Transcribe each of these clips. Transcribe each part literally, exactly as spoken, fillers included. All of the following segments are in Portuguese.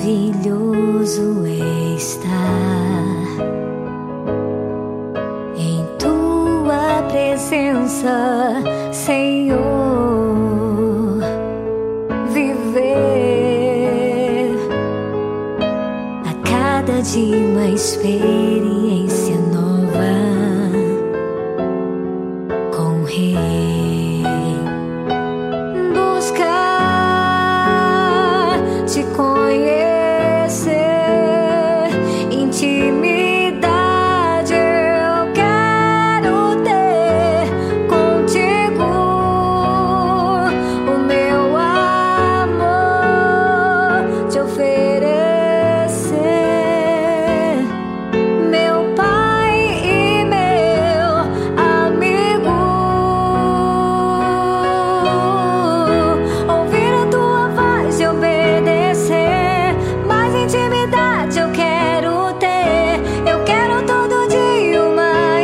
Maravilhoso é estar em tua presença, Senhor. Viver a cada dia uma experiência nova com o Rei. Buscar te conhecer, intimidade eu quero ter contigo. O meu amor te oferecer, meu Pai e meu amigo. Ouvir a tua voz e obedecer, mais intimidade eu quero ter. Eu quero todo dia uma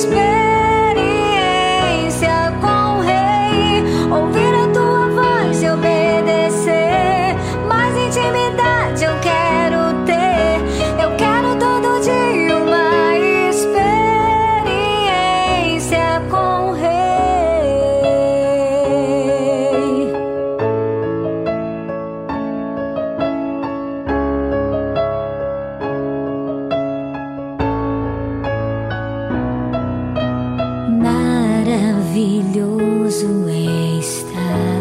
experiência com o Rei. Ouvir a tua voz e obedecer, mais intimidade eu quero ter. Eu quero todo dia uma experiência com o Rei. Maravilhoso é estar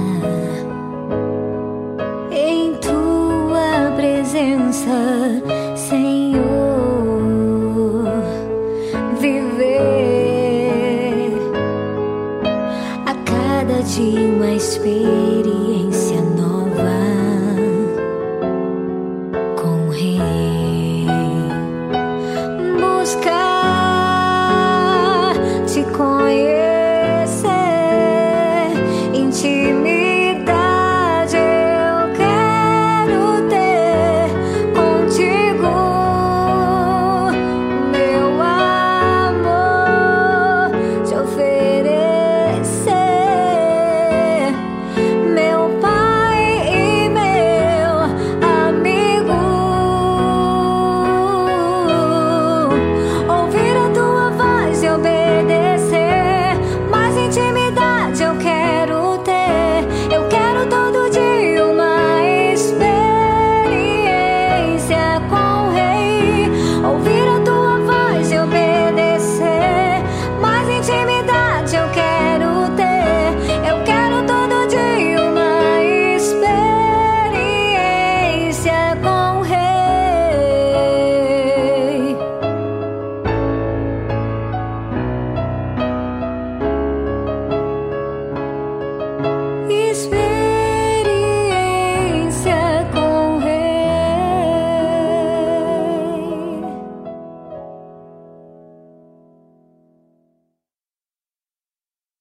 em tua presença, Senhor. Viver a cada dia uma experiência